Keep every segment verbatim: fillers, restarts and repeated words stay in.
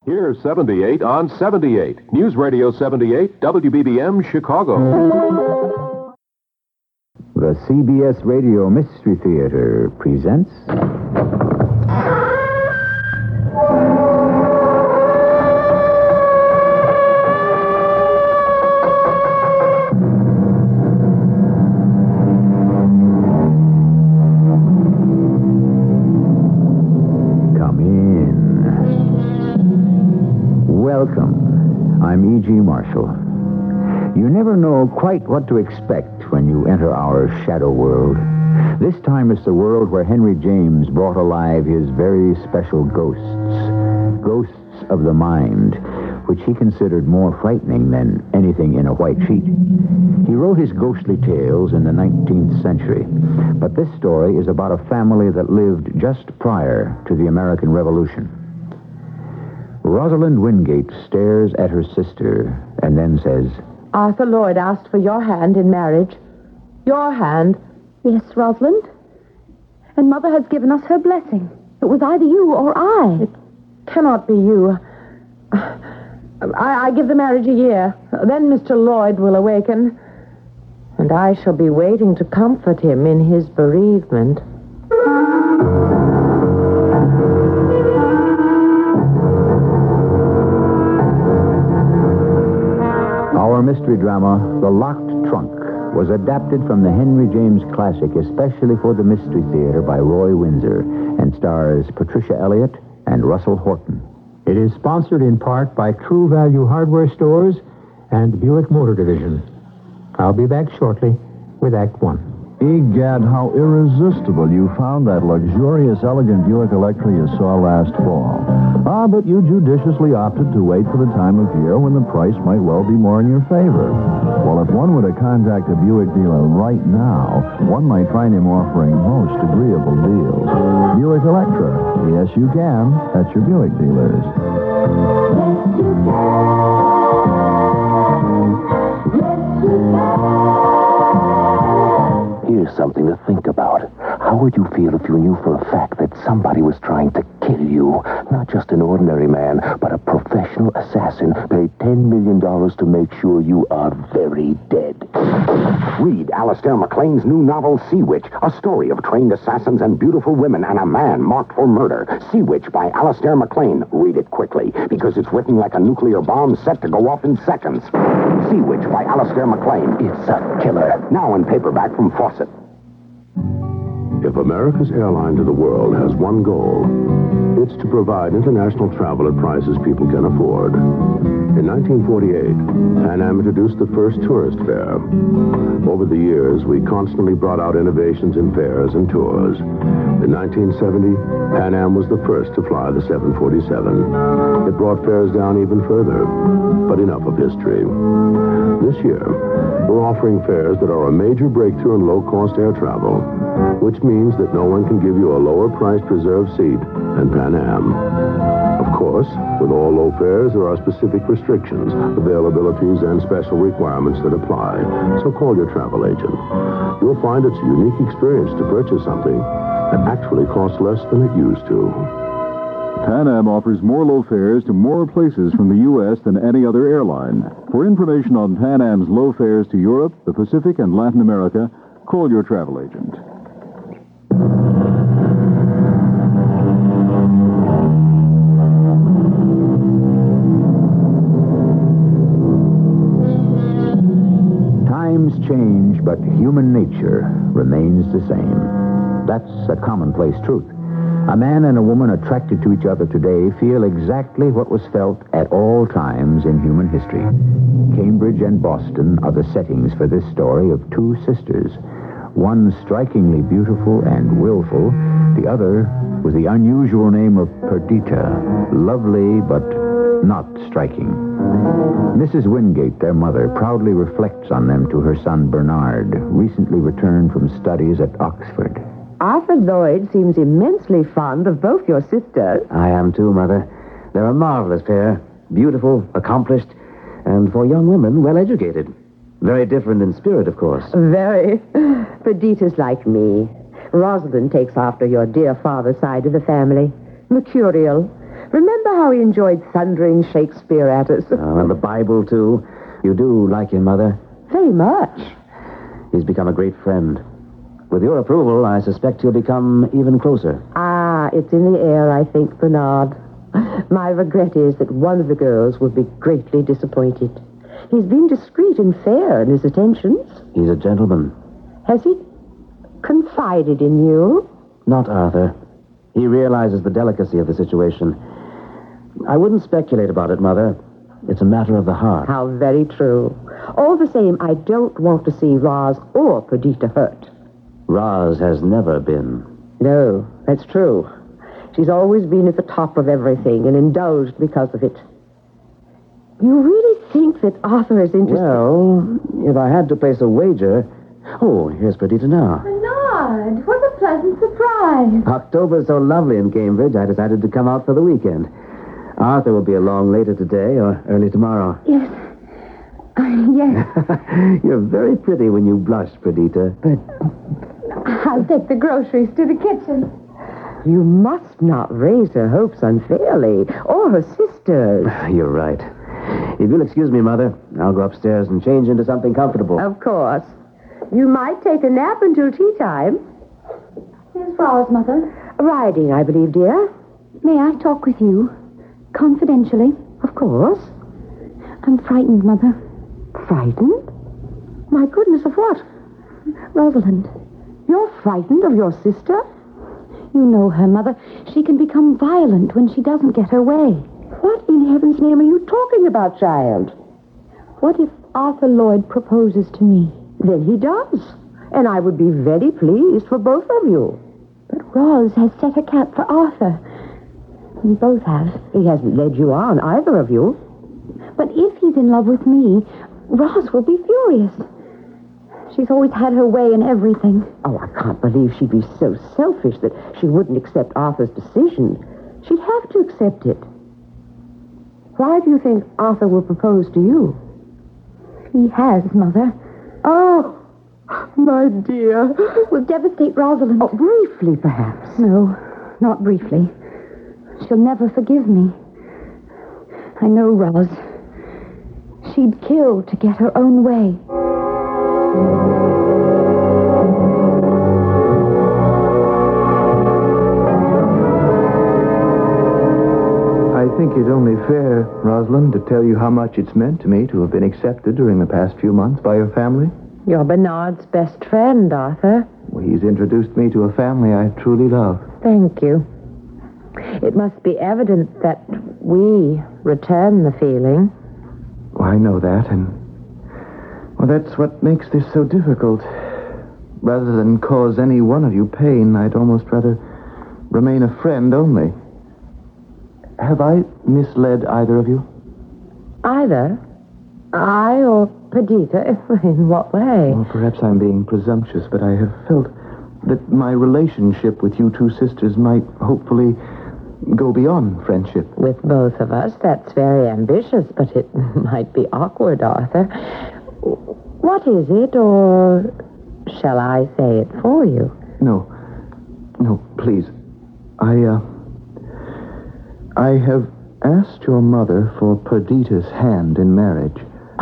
Here's seventy-eight on seventy-eight. News Radio seventy-eight, W B B M, Chicago. The C B S Radio Mystery Theater presents... Come in. Welcome. I'm E G. Marshall. You never know quite what to expect when you enter our shadow world. This time it's the world where Henry James brought alive his very special ghosts. Ghosts of the mind, which he considered more frightening than anything in a white sheet. He wrote his ghostly tales in the nineteenth century, but this story is about a family that lived just prior to the American Revolution. Rosalind Wingate stares at her sister and then says, Arthur Lloyd asked for your hand in marriage. Your hand. Yes, Rosalind. And Mother has given us her blessing. It was either you or I. It cannot be you. I, I give the marriage a year. Then Mister Lloyd will awaken, and I shall be waiting to comfort him in his bereavement. Our mystery drama, The Locked Trunk, was adapted from the Henry James classic especially for the Mystery Theater by Roy Windsor and stars Patricia Elliott and Russell Horton. It is sponsored in part by True Value Hardware Stores and Buick Motor Division. I'll be back shortly with Act One. Egad, how irresistible you found that luxurious, elegant Buick Electra you saw last fall. Ah, but you judiciously opted to wait for the time of year when the price might well be more in your favor. Well, if one were to contact a Buick dealer right now, one might find him offering most agreeable deals. Buick Electra. Yes, you can. At your Buick dealers. Here's something to think about. How would you feel if you knew for a fact that somebody was trying to kill you? Not just an ordinary man, but a professional assassin paid ten million dollars to make sure you are very dead. Read Alastair MacLean's new novel, Sea Witch, a story of trained assassins and beautiful women and a man marked for murder. Sea Witch by Alastair MacLean. Read it quickly, because it's written like a nuclear bomb set to go off in seconds. Sea Witch by Alastair MacLean. It's a killer. Now in paperback from Fawcett. If America's airline to the world has one goal, it's to provide international travel at prices people can afford. In nineteen forty-eight, Pan Am introduced the first tourist fare. Over the years, we constantly brought out innovations in fares and tours. In nineteen seventy, Pan Am was the first to fly the seven forty-seven. It brought fares down even further. But enough of history. This year, we're offering fares that are a major breakthrough in low-cost air travel, which means that no one can give you a lower-priced reserved seat than Pan Am. Of course, with all low fares, there are specific restrictions, availabilities, and special requirements that apply. So call your travel agent. You'll find it's a unique experience to purchase something that actually costs less than it used to. Pan Am offers more low fares to more places from the U S than any other airline. For information on Pan Am's low fares to Europe, the Pacific, and Latin America, call your travel agent. Times change, but human nature remains the same. That's a commonplace truth. A man and a woman attracted to each other today feel exactly what was felt at all times in human history. Cambridge and Boston are the settings for this story of two sisters. One strikingly beautiful and willful, the other with the unusual name of Perdita, lovely but not striking. Missus Wingate, their mother, proudly reflects on them to her son Bernard, recently returned from studies at Oxford. Arthur Lloyd seems immensely fond of both your sisters. I am too, Mother. They're a marvelous pair. Beautiful, accomplished, and for young women, well educated. Very different in spirit, of course. Very. Perdita's like me. Rosalind takes after your dear father's side of the family. Mercurial. Remember how he enjoyed thundering Shakespeare at us? Oh, and the Bible, too. You do like him, Mother? Very much. He's become a great friend. With your approval, I suspect he'll become even closer. Ah, it's in the air, I think, Bernard. My regret is that one of the girls would be greatly disappointed. He's been discreet and fair in his attentions. He's a gentleman. Has he confided in you? Not Arthur. He realizes the delicacy of the situation. I wouldn't speculate about it, Mother. It's a matter of the heart. How very true. All the same, I don't want to see Roz or Perdita hurt. Roz has never been. No, that's true. She's always been at the top of everything and indulged because of it. You really think that Arthur is interested? Well, if I had to place a wager... Oh, here's Perdita now. Bernard, what a pleasant surprise. October's so lovely in Cambridge, I decided to come out for the weekend. Arthur will be along later today or early tomorrow. Yes. Uh, yes. You're very pretty when you blush, Perdita. But I'll take the groceries to the kitchen. You must not raise her hopes unfairly, or her sisters. You're right. If you'll excuse me, Mother, I'll go upstairs and change into something comfortable. Of course. You might take a nap until tea time. Here's Roz, Mother. Riding, I believe, dear. May I talk with you? Confidentially? Of course. I'm frightened, Mother. Frightened? My goodness, of what? Rosalind. You're frightened of your sister? You know her, Mother. She can become violent when she doesn't get her way. What in heaven's name are you talking about, child? What if Arthur Lloyd proposes to me? Then he does. And I would be very pleased for both of you. But Roz has set her cap for Arthur. We both have. He hasn't led you on, either of you. But if he's in love with me, Roz will be furious. She's always had her way in everything. Oh, I can't believe she'd be so selfish that she wouldn't accept Arthur's decision. She'd have to accept it. Why do you think Arthur will propose to you? He has, Mother. Oh, my dear. It will devastate Rosalind. Oh, briefly, perhaps. No, not briefly. She'll never forgive me. I know Roz. She'd kill to get her own way. I think it's only fair, Rosalind, to tell you how much it's meant to me to have been accepted during the past few months by your family. You're Bernard's best friend, Arthur. Well, he's introduced me to a family I truly love. Thank you. It must be evident that we return the feeling. Well, I know that, and... Well, that's what makes this so difficult. Rather than cause any one of you pain, I'd almost rather remain a friend only. Have I misled either of you? Either? I or Perdita? In what way? Well, perhaps I'm being presumptuous, but I have felt that my relationship with you two sisters might hopefully go beyond friendship. With both of us, that's very ambitious, but it might be awkward, Arthur. What is it, or shall I say it for you? No. No, please. I, uh... I have asked your mother for Perdita's hand in marriage.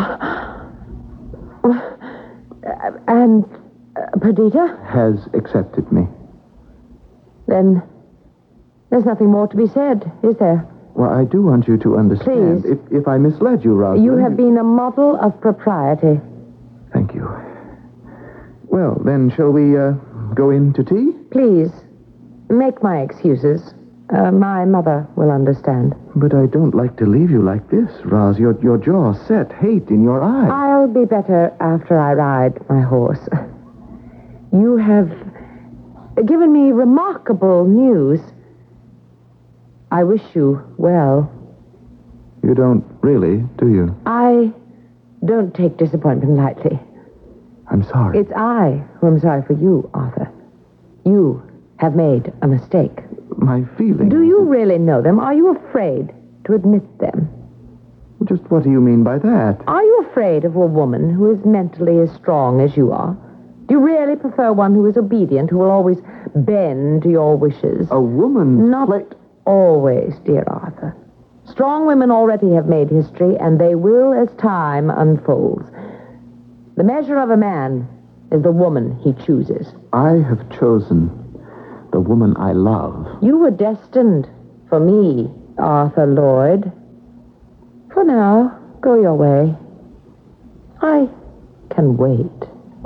And uh, Perdita? Has accepted me. Then there's nothing more to be said, is there? Well, I do want you to understand. Please. If, if I misled you, Rosalind... You have been a model of propriety. Thank you. Well, then, shall we uh, go in to tea? Please, make my excuses. Uh, my mother will understand. But I don't like to leave you like this, Roz. Your, your jaw set, hate in your eyes. I'll be better after I ride my horse. You have given me remarkable news. I wish you well. You don't really, do you? I don't take disappointment lightly. I'm sorry. It's I who am sorry for you, Arthur. You have made a mistake. My feelings... Do you really know them? Are you afraid to admit them? Just what do you mean by that? Are you afraid of a woman who is mentally as strong as you are? Do you really prefer one who is obedient, who will always bend to your wishes? A woman... Not Play... Always, dear Arthur. Strong women already have made history, and they will as time unfolds. The measure of a man is the woman he chooses. I have chosen the woman I love. You were destined for me, Arthur Lloyd. For now, go your way. I can wait.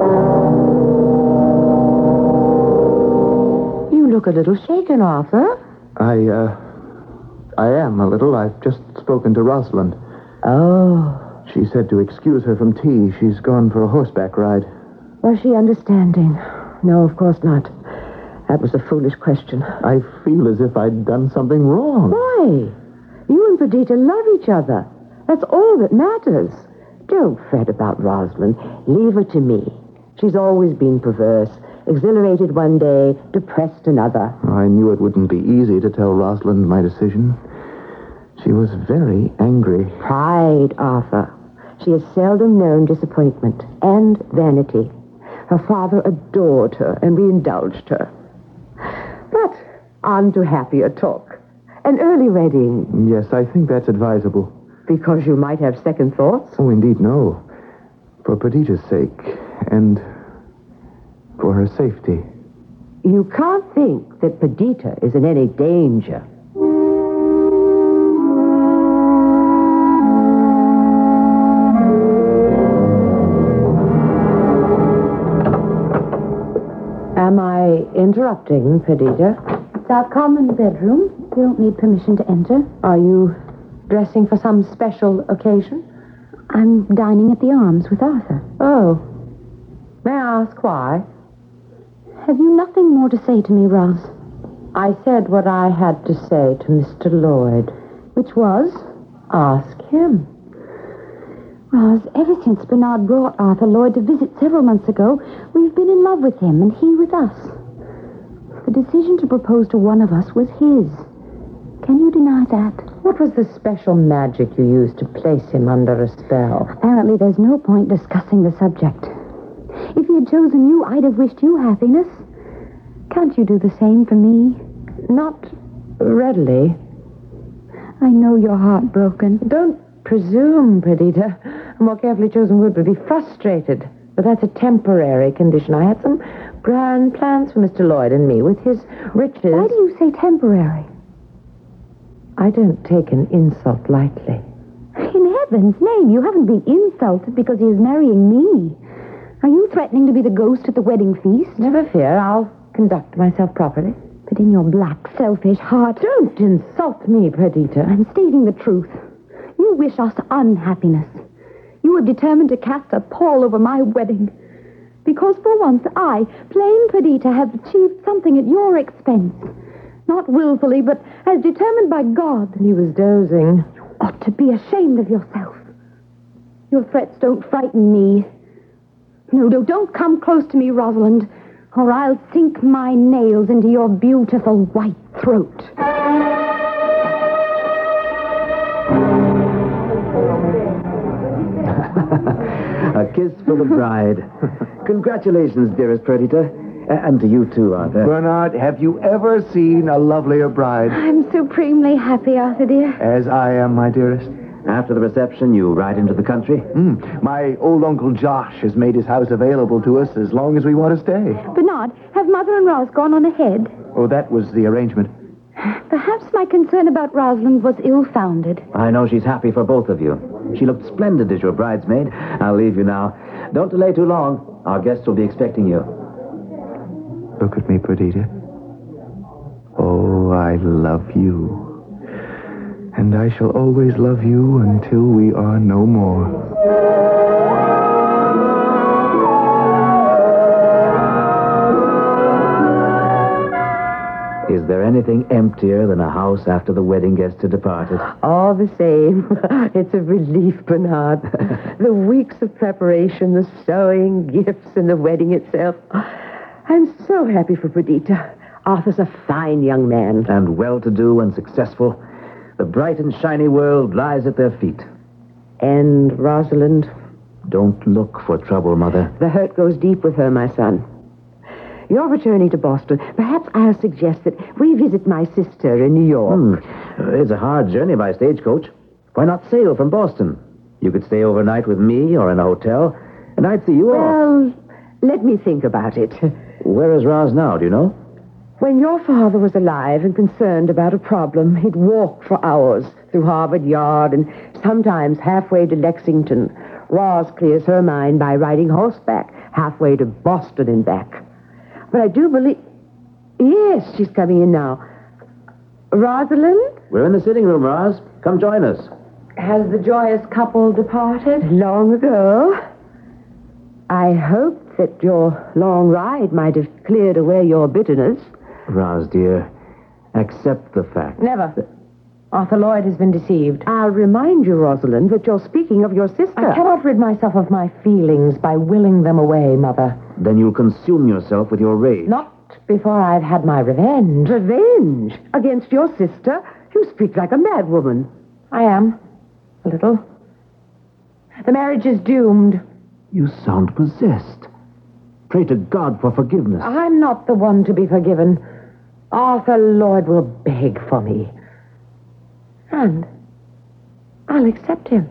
You look a little shaken, Arthur. I, uh, I am a little. I've just spoken to Rosalind. Oh. She said to excuse her from tea. She's gone for a horseback ride. Was she understanding? No, of course not. That was a foolish question. I feel as if I'd done something wrong. Why? You and Perdita love each other. That's all that matters. Don't fret about Rosalind. Leave her to me. She's always been perverse. Exhilarated one day, depressed another. I knew it wouldn't be easy to tell Rosalind my decision. She was very angry. Pride, Arthur. She has seldom known disappointment and vanity. Her father adored her, and we indulged her. But on to happier talk. An early wedding. Yes, I think that's advisable. Because you might have second thoughts? Oh, indeed, no. For Perdita's sake, and for her safety. You can't think that Perdita is in any danger. Am I interrupting, Perdita? It's our common bedroom. You don't need permission to enter. Are you dressing for some special occasion? I'm dining at the Arms with Arthur. Oh. May I ask why? Have you nothing more to say to me, Roz? I said what I had to say to Mister Lloyd. Which was? Ask him. Roz, ever since Bernard brought Arthur Lloyd to visit several months ago, we've been in love with him and he with us. The decision to propose to one of us was his. Can you deny that? What was the special magic you used to place him under a spell? Apparently there's no point discussing the subject. If he had chosen you, I'd have wished you happiness. Can't you do the same for me? Not readily. I know you're heartbroken. Don't presume, Perdita. A more carefully chosen word would be frustrated. But that's a temporary condition. I had some grand plans for Mister Lloyd and me with his riches. Why do you say temporary? I don't take an insult lightly. In heaven's name, you haven't been insulted because he is marrying me. Are you threatening to be the ghost at the wedding feast? Never fear, I'll conduct myself properly. But in your black, selfish heart... Don't insult me, Perdita. I'm stating the truth. You wish us unhappiness. You have determined to cast a pall over my wedding. Because for once, I, plain Perdita, have achieved something at your expense. Not willfully, but as determined by God. He was dozing. You ought to be ashamed of yourself. Your threats don't frighten me. No, no, don't come close to me, Rosalind, or I'll sink my nails into your beautiful white throat. A kiss for the bride. Congratulations, dearest Perdita. And to you, too, Arthur. Bernard, have you ever seen a lovelier bride? I'm supremely happy, Arthur, dear. As I am, my dearest. After the reception, you ride into the country? Mm. My old Uncle Josh has made his house available to us as long as we want to stay. Bernard, have Mother and Roz gone on ahead? Oh, that was the arrangement. Perhaps my concern about Rosalind was ill-founded. I know she's happy for both of you. She looked splendid as your bridesmaid. I'll leave you now. Don't delay too long. Our guests will be expecting you. Look at me, Perdita. Oh, I love you. And I shall always love you until we are no more. Is there anything emptier than a house after the wedding guests have departed? All the same, it's a relief, Bernard. The weeks of preparation, the sewing, gifts, and the wedding itself. I'm so happy for Perdita. Arthur's a fine young man. And well-to-do and successful. The bright and shiny world lies at their feet. And Rosalind? Don't look for trouble, Mother. The hurt goes deep with her, my son. You're returning to Boston. Perhaps I'll suggest that we visit my sister in New York. Hmm. Uh, it's a hard journey by stagecoach. Why not sail from Boston? You could stay overnight with me or in a hotel, and I'd see you off. Well, let me think about it. Where is Roz now, do you know? When your father was alive and concerned about a problem, he'd walk for hours through Harvard Yard and sometimes halfway to Lexington. Roz clears her mind by riding horseback halfway to Boston and back. But I do believe... Yes, she's coming in now. Rosalind? We're in the sitting room, Roz. Come join us. Has the joyous couple departed? Long ago. I hope that your long ride might have cleared away your bitterness. Roz, dear, accept the fact. Never. Arthur Lloyd has been deceived. I'll remind you, Rosalind, that you're speaking of your sister. I cannot rid myself of my feelings by willing them away, Mother. Then you'll consume yourself with your rage. Not before I've had my revenge. Revenge? Against your sister? You speak like a madwoman. I am. A little. The marriage is doomed. You sound possessed. Pray to God for forgiveness. I'm not the one to be forgiven. Arthur Lloyd will beg for me. And I'll accept him.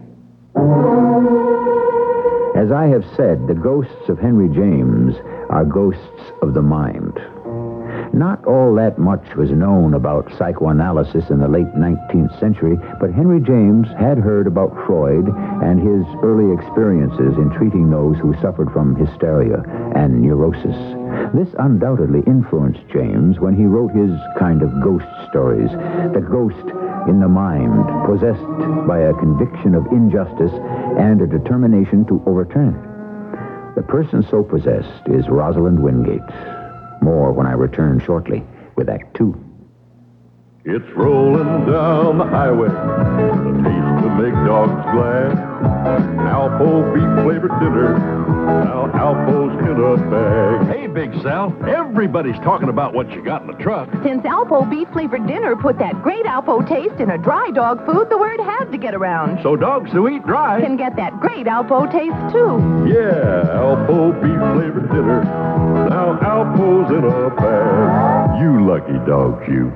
As I have said, the ghosts of Henry James are ghosts of the mind. Not all that much was known about psychoanalysis in the late nineteenth century, but Henry James had heard about Freud and his early experiences in treating those who suffered from hysteria and neurosis. This undoubtedly influenced James when he wrote his kind of ghost stories. The ghost in the mind, possessed by a conviction of injustice and a determination to overturn it. The person so possessed is Rosalind Wingate. More when I return shortly with Act Two. It's rolling down the highway, the taste to make dogs glad. Alpo beef flavored dinner, now Alpo's in a bag. Hey, Big Sal, everybody's talking about what you got in the truck. Since Alpo beef flavored dinner put that great Alpo taste in a dry dog food, the word had to get around. So dogs who eat dry can get that great Alpo taste too. Yeah, Alpo beef flavored dinner, now Alpo's in a bag. You lucky dogs, you.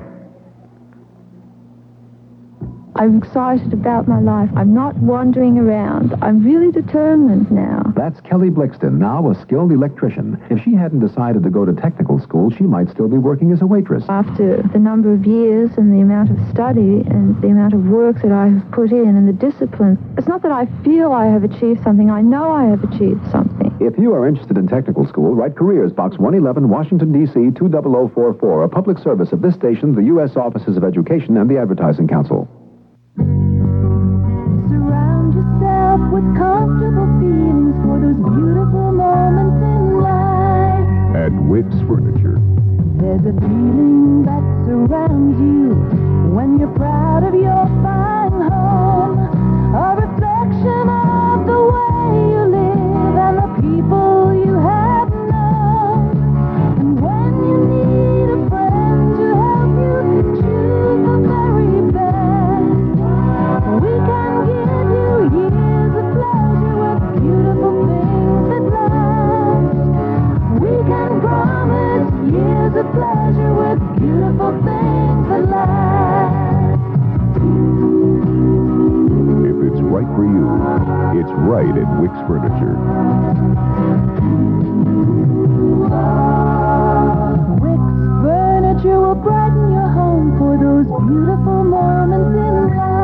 I'm excited about my life. I'm not wandering around. I'm really determined now. That's Kelly Blixton, now a skilled electrician. If she hadn't decided to go to technical school, she might still be working as a waitress. After the number of years and the amount of study and the amount of work that I have put in and the discipline, it's not that I feel I have achieved something. I know I have achieved something. If you are interested in technical school, write Careers, Box one eleven, Washington, D C two zero zero four four, a public service of this station, the U S Offices of Education, and the Advertising Council. Surround yourself with comfortable feelings for those beautiful moments in life. At Wicks Furniture. There's a feeling that surrounds you when you're proud of your fine home. A reflection of the way you live and the people you have known. And when you need a friend to help you choose the very best, we can give you years of pleasure with beautiful things that last. We can promise years of pleasure with beautiful things that last. If it's right for you, it's right at Wicks Furniture. Wicks Furniture will brighten your home for those beautiful moments in life.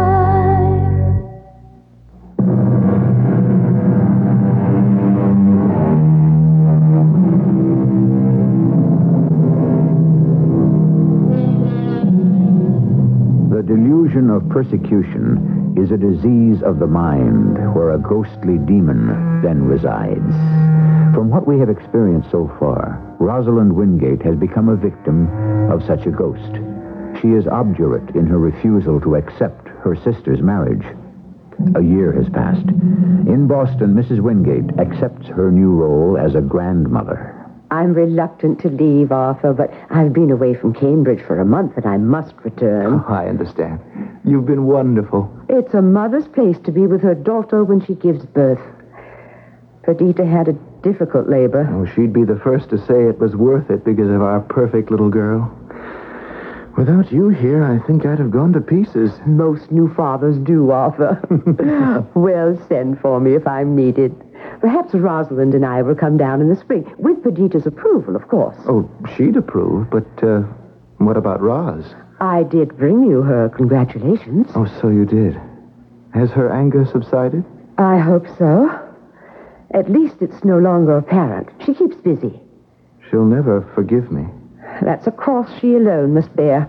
The delusion of persecution is a disease of the mind where a ghostly demon then resides. From what we have experienced so far, Rosalind Wingate has become a victim of such a ghost. She is obdurate in her refusal to accept her sister's marriage. A year has passed. In Boston, Missus Wingate accepts her new role as a grandmother. I'm reluctant to leave, Arthur, but I've been away from Cambridge for a month and I must return. Oh, I understand. You've been wonderful. It's a mother's place to be with her daughter when she gives birth. Perdita had a difficult labor. Oh, she'd be the first to say it was worth it because of our perfect little girl. Without you here, I think I'd have gone to pieces. Most new fathers do, Arthur. Well, send for me if I'm needed. Perhaps Rosalind and I will come down in the spring, with Perdita's approval, of course. Oh, she'd approve, but uh, what about Roz? I did bring you her congratulations. Oh, so you did. Has her anger subsided? I hope so. At least it's no longer apparent. She keeps busy. She'll never forgive me. That's a cross she alone must bear.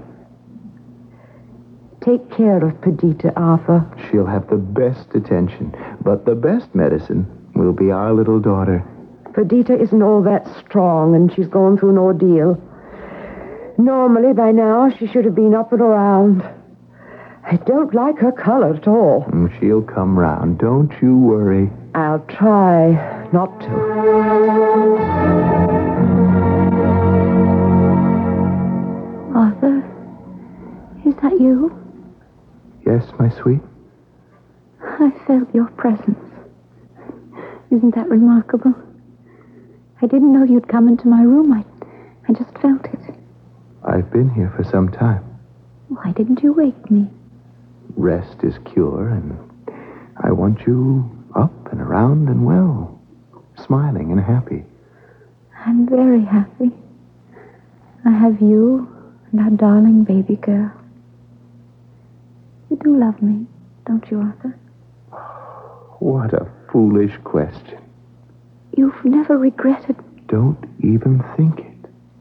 Take care of Perdita, Arthur. She'll have the best attention, but the best medicine will be our little daughter. Perdita isn't all that strong, and she's gone through an ordeal. Normally, by now, she should have been up and around. I don't like her color at all. Mm, she'll come round. Don't you worry. I'll try not to. Arthur, is that you? Yes, my sweet? I felt your presence. Isn't that remarkable? I didn't know you'd come into my room. I, I just felt it. I've been here for some time. Why didn't you wake me? Rest is cure, and I want you up and around and well, smiling and happy. I'm very happy. I have you and our darling baby girl. You do love me, don't you, Arthur? What a foolish question. You've never regretted... Don't even think it.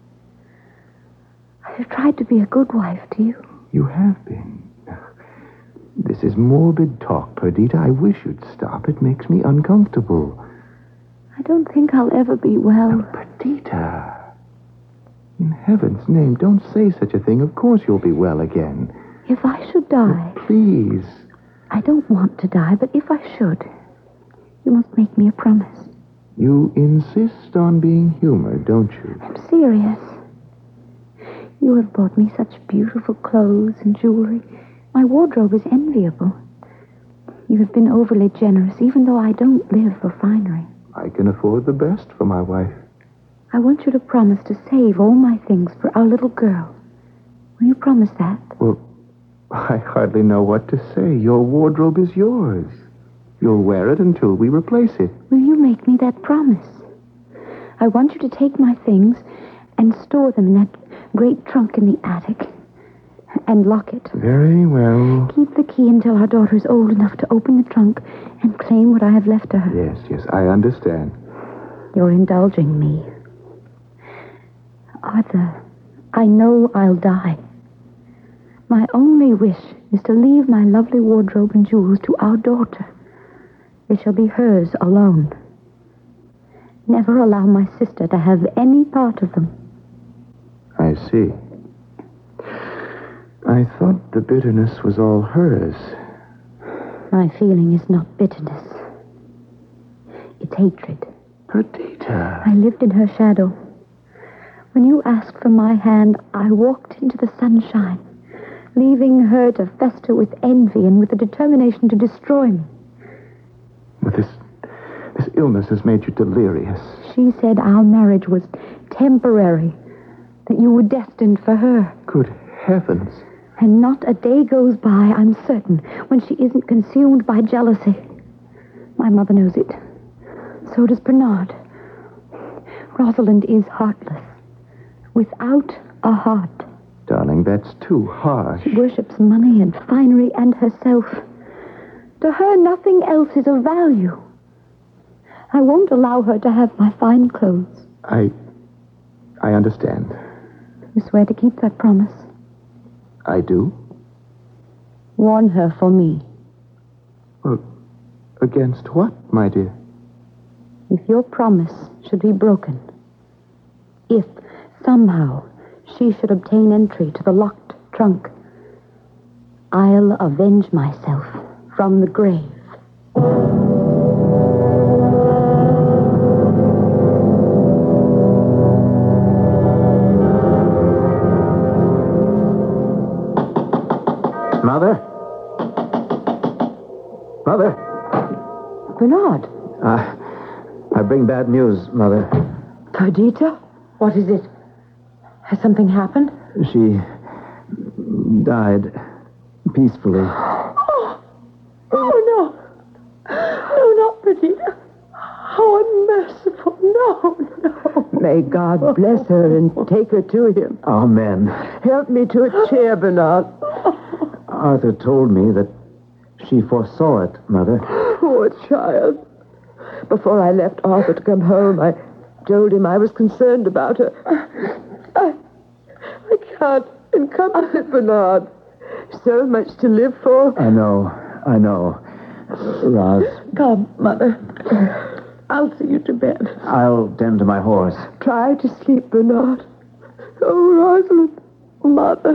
I've tried to be a good wife to you. You have been. This is morbid talk, Perdita. I wish you'd stop. It makes me uncomfortable. I don't think I'll ever be well. No, Perdita. In heaven's name, don't say such a thing. Of course you'll be well again. If I should die... Oh, please. I don't want to die, but if I should, you must make me a promise. You insist on being humored, don't you? I'm serious. You have bought me such beautiful clothes and jewelry. My wardrobe is enviable. You have been overly generous, even though I don't live for finery. I can afford the best for my wife. I want you to promise to save all my things for our little girl. Will you promise that? Well, I hardly know what to say. Your wardrobe is yours. You'll wear it until we replace it. Will you make me that promise? I want you to take my things and store them in that great trunk in the attic. And lock it. Very well. Keep the key until our daughter is old enough to open the trunk and claim what I have left to her. Yes, yes, I understand. You're indulging me. Arthur, I know I'll die. My only wish is to leave my lovely wardrobe and jewels to our daughter. They shall be hers alone. Never allow my sister to have any part of them. I see. I thought the bitterness was all hers. My feeling is not bitterness. It's hatred. Perdita. I lived in her shadow. When you asked for my hand, I walked into the sunshine, leaving her to fester with envy and with the determination to destroy me. But this, this illness has made you delirious. She said our marriage was temporary, that you were destined for her. Good heavens. And not a day goes by, I'm certain, when she isn't consumed by jealousy. My mother knows it. So does Bernard. Rosalind is heartless, without a heart. Darling, that's too harsh. She worships money and finery and herself. To her, nothing else is of value. I won't allow her to have my fine clothes. I... I understand. You swear to keep that promise? I do? Warn her for me. Well, against what, my dear? If your promise should be broken, if somehow she should obtain entry to the locked trunk, I'll avenge myself from the grave. Mother? Mother? Bernard. Uh, I bring bad news, Mother. Perdita? What is it? Has something happened? She died peacefully. Oh, oh no. No, not Perdita. How unmerciful. No, no. May God bless her and take her to him. Amen. Help me to a chair, Bernard. Arthur told me that she foresaw it, Mother. Poor child. Before I left Arthur to come home, I told him I was concerned about her. I, I can't encompass it, Bernard. So much to live for. I know, I know. Roz. Come, Mother. I'll see you to bed. I'll tend to my horse. Try to sleep, Bernard. Oh, Rosalind. Mother.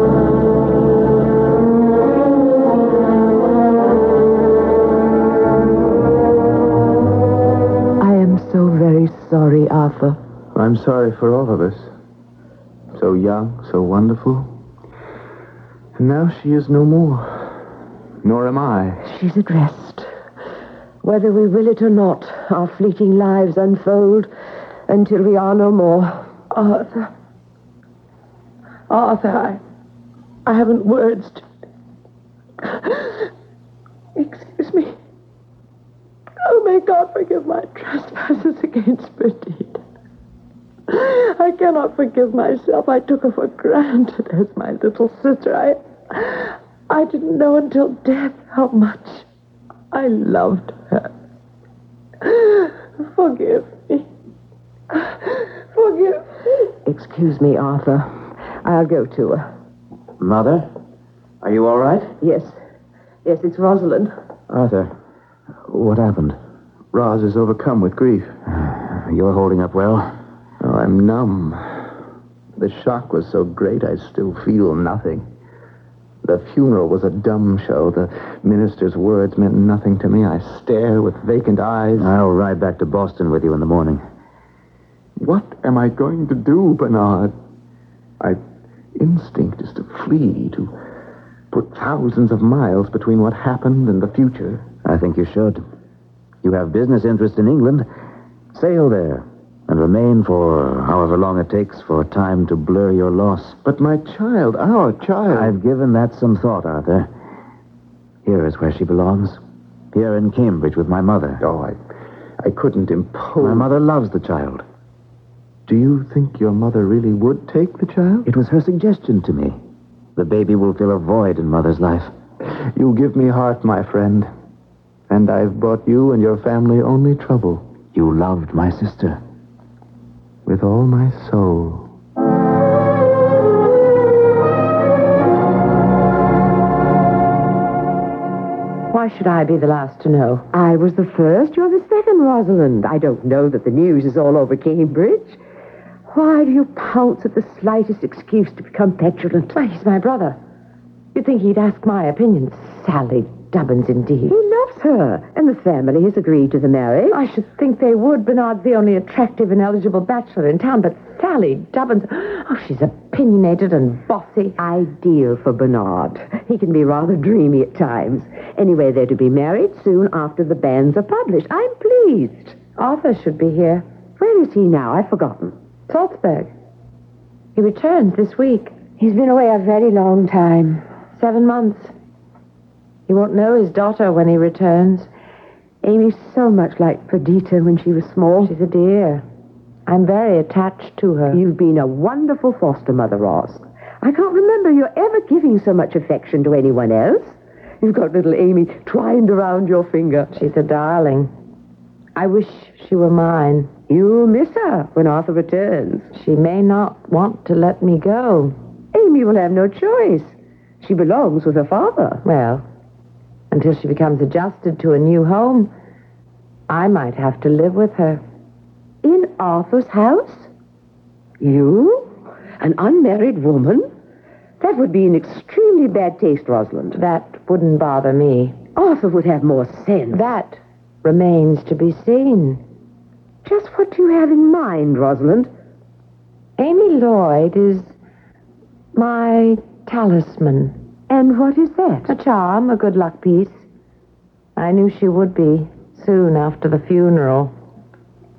I am so very sorry, Arthur. I'm sorry for all of us. So young, so wonderful. And now she is no more. Nor am I. She's at rest. Whether we will it or not, our fleeting lives unfold until we are no more. Arthur. Arthur, I, I haven't words to... Excuse me. Oh, may God forgive my trespasses against Perdita. I cannot forgive myself. I took her for granted as my little sister. I, I didn't know until death how much I loved her. Forgive me. Forgive me. Excuse me, Arthur. I'll go to her. Mother, are you all right? Yes. Yes, it's Rosalind. Arthur, what happened? Roz is overcome with grief. You're holding up well? Oh, I'm numb. The shock was so great I still feel nothing. The funeral was a dumb show. The minister's words meant nothing to me. I stare with vacant eyes. I'll ride back to Boston with you in the morning. What am I going to do, Bernard? My instinct is to flee, to put thousands of miles between what happened and the future. I think you should. You have business interests in England. Sail there and remain for however long it takes for time to blur your loss. But my child, our child... I've given that some thought, Arthur. Here is where she belongs. Here in Cambridge with my mother. Oh, I, I couldn't impose... My mother loves the child. Do you think your mother really would take the child? It was her suggestion to me. The baby will fill a void in Mother's life. You give me heart, my friend. And I've brought you and your family only trouble. You loved my sister. With all my soul. Why should I be the last to know? I was the first. You're the second, Rosalind. I don't know that the news is all over Cambridge. Why do you pounce at the slightest excuse to become petulant? Why, he's my brother. You'd think he'd ask my opinion. Sally Dubbins, indeed. He loves her, and the family has agreed to the marriage. I should think they would. Bernard's the only attractive and eligible bachelor in town, but Sally Dubbins... Oh, she's opinionated and bossy. Ideal for Bernard. He can be rather dreamy at times. Anyway, they're to be married soon after the banns are published. I'm pleased. Arthur should be here. Where is he now? I've forgotten. Salzburg. He returns this week. He's been away a very long time. Seven months. He won't know his daughter when he returns. Amy's so much like Perdita when she was small. She's a dear. I'm very attached to her. You've been a wonderful foster mother, Ross. I can't remember you ever giving so much affection to anyone else. You've got little Amy twined around your finger. She's a darling. I wish she were mine. You'll miss her when Arthur returns. She may not want to let me go. Amy will have no choice. She belongs with her father. Well, until she becomes adjusted to a new home, I might have to live with her. In Arthur's house? You? An unmarried woman? That would be in extremely bad taste, Rosalind. That wouldn't bother me. Arthur would have more sense. That remains to be seen. Just what do you have in mind, Rosalind? Amy Lloyd is my talisman. And what is that? A charm, a good luck piece. I knew she would be soon after the funeral.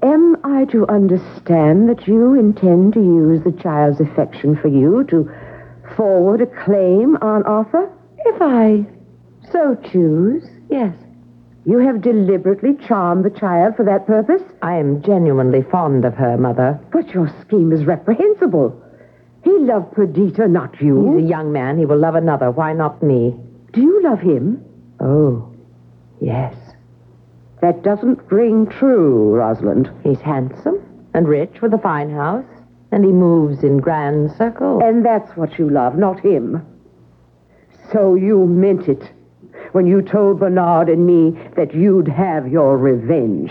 Am I to understand that you intend to use the child's affection for you to forward a claim on Arthur? If I so choose, yes. You have deliberately charmed the child for that purpose? I am genuinely fond of her, Mother. But your scheme is reprehensible. He loved Perdita, not you. He's a young man. He will love another. Why not me? Do you love him? Oh, yes. That doesn't ring true, Rosalind. He's handsome and rich with a fine house, and he moves in grand circles. And that's what you love, not him. So you meant it when you told Bernard and me that you'd have your revenge.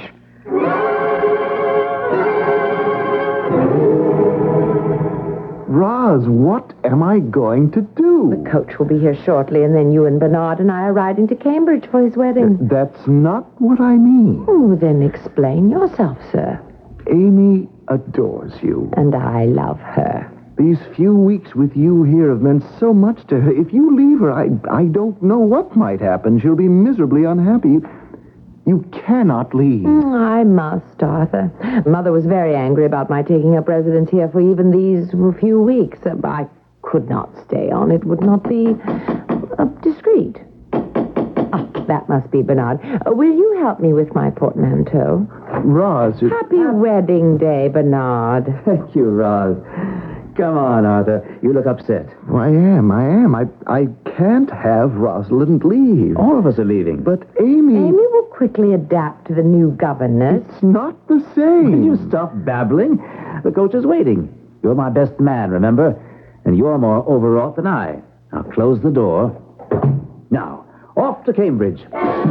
Roz, what am I going to do? The coach will be here shortly, and then you and Bernard and I are riding to Cambridge for his wedding. Uh, that's not what I mean. Oh, then explain yourself, sir. Amy adores you. And I love her. These few weeks with you here have meant so much to her. If you leave her, I, I don't know what might happen. She'll be miserably unhappy. You cannot leave. Mm, I must, Arthur. Mother was very angry about my taking up residence here for even these few weeks. Uh, I could not stay on. It would not be uh, discreet. Ah, that must be Bernard. Uh, will you help me with my portmanteau? Roz, it... Happy wedding day, Bernard. Thank you, Roz. Come on, Arthur. You look upset. Oh, I am, I am. I, I can't have Rosalind leave. All of us are leaving. But Amy... Amy will quickly adapt to the new governess. It's not the same. Will you stop babbling? The coach is waiting. You're my best man, remember? And you're more overwrought than I. Now, close the door. Now, off to Cambridge.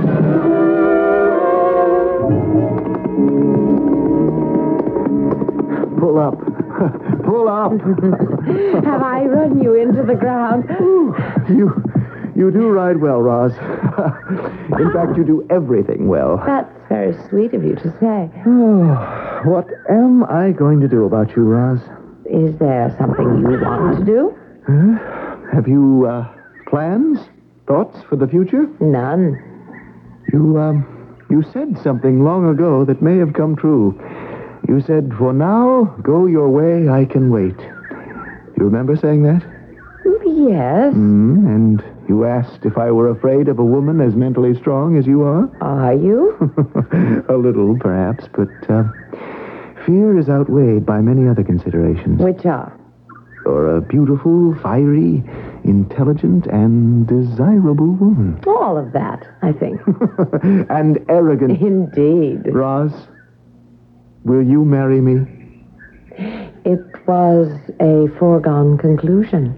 Pull up. Pull up. Have I run you into the ground? You you do ride well, Roz. In fact, you do everything well. That's very sweet of you to say. Oh, what am I going to do about you, Roz? Is there something you want to do? Huh? Have you uh, plans? Thoughts for the future? None. You, um, you said something long ago that may have come true. You said, for now, go your way, I can wait. You remember saying that? Yes. Mm, and you asked if I were afraid of a woman as mentally strong as you are? Are you? A little, perhaps, but uh, fear is outweighed by many other considerations. Which are? You're a beautiful, fiery, intelligent, and desirable woman. All of that, I think. And arrogant. Indeed. Roz, will you marry me? It was a foregone conclusion.